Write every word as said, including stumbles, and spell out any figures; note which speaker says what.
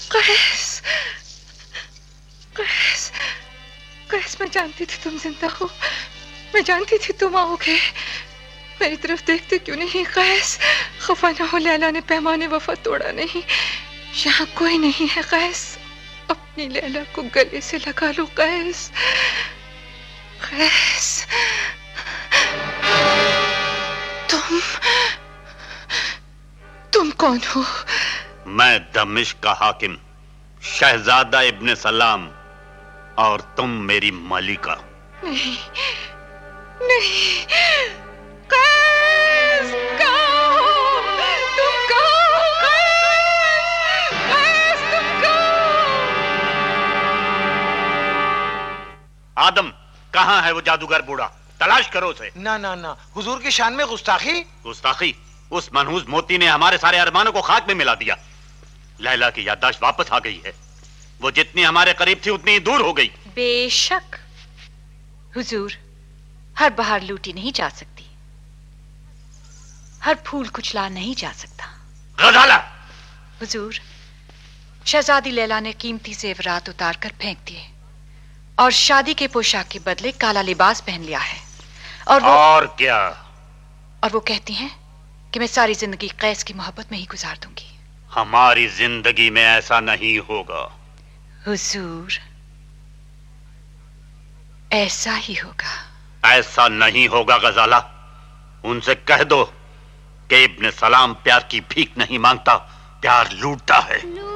Speaker 1: कैस, कैस, कैस, मैं जानती थी तुम जिंदा हो, मैं जानती थी तुम आओगे। मेरी तरफ देखते क्यों नहीं कैस? खफा ना हो, लैला ने पैमाने वफा तोड़ा नहीं। यहाँ कोई नहीं है कैस, अपनी लैला को गले से लगा लो कैस। कैस, तुम तुम कौन हो?
Speaker 2: मैं दमिश्क का हाकिम शहजादा इब्ने सलाम, और तुम मेरी मालिका।
Speaker 1: नहीं, नहीं, कैस, कहाँ हो? तुम कहाँ हो कैस? कैस, तुम कहाँ हो?
Speaker 2: आदम, कहाँ है वो जादूगर बूढ़ा? तलाश करो उसे।
Speaker 3: ना ना ना, हुजूर की शान में गुस्ताखी।
Speaker 2: गुस्ताखी? उस मनहूस मोती ने हमारे सारे अरमानों को खाक में मिला दिया। लैला की याददाश्त वापस आ गई है। वो जितनी हमारे करीब थी उतनी ही दूर हो गई।
Speaker 4: बेशक हुजूर, हर बहार लूटी नहीं जा सकती, हर फूल कुचला नहीं जा सकता।
Speaker 2: गजाला!
Speaker 4: हुजूर, शहजादी लैला ने कीमती जेवरात उतार कर फेंक दिए और शादी के पोशाक के बदले काला लिबास पहन लिया है। और वो
Speaker 2: और क्या?
Speaker 4: और वो कहती हैं कि मैं सारी जिंदगी कैस की मोहब्बत में ही गुजार दूंगी।
Speaker 2: हमारी जिंदगी में ऐसा नहीं होगा।
Speaker 4: हुजूर, ऐसा ही होगा।
Speaker 2: ऐसा नहीं होगा गजाला। उनसे कह दो कि इब्ने सलाम प्यार की भीख नहीं मांगता, प्यार लूटता है।